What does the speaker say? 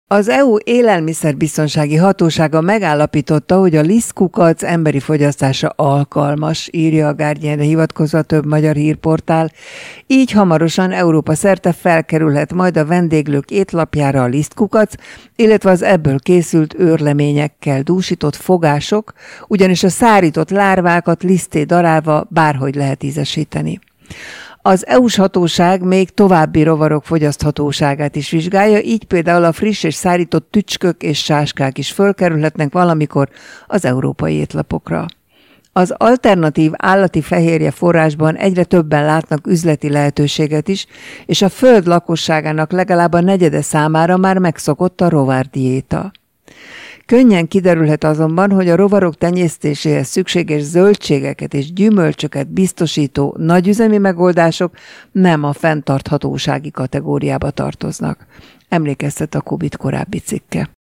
Az EU élelmiszerbiztonsági hatósága megállapította, hogy a lisztkukac emberi fogyasztása alkalmas, írja a Guardianre hivatkozva több magyar hírportál. Így hamarosan Európa szerte felkerülhet majd a vendéglők étlapjára a lisztkukac, illetve az ebből készült őrleményekkel dúsított fogások, ugyanis a szárított lárvákat lisztté darálva bárhogy lehet ízesíteni. Az EU-s hatóság még további rovarok fogyaszthatóságát is vizsgálja, így például a friss és szárított tücskök és sáskák is fölkerülhetnek valamikor az európai étlapokra. Az alternatív állati fehérje forrásban egyre többen látnak üzleti lehetőséget is, és a föld lakosságának legalább a negyede számára már megszokott a rovárdiéta. Könnyen kiderülhet azonban, hogy a rovarok tenyésztéséhez szükséges zöldségeket és gyümölcsöket biztosító nagyüzemi megoldások nem a fenntarthatósági kategóriába tartoznak. Emlékeztet a Kubit korábbi cikke.